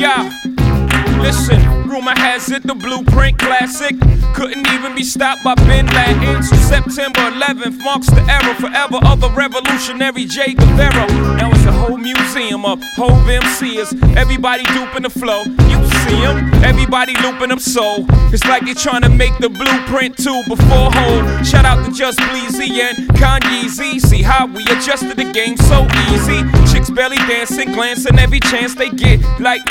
Yeah. Listen, rumor has it the Blueprint classic couldn't even be stopped by Bin Laden. September 11th marks the era forever of the revolutionary Che Guevara. Now it's a whole museum of Hove MCs. Everybody duping the flow. You see them, everybody looping them soul. It's like they trying to make the Blueprint 2 before Hove. Shout out to Just Bleezy and Kanye Z. See how we adjusted the game so easy. Chicks belly dancing, glancing every chance they get. Like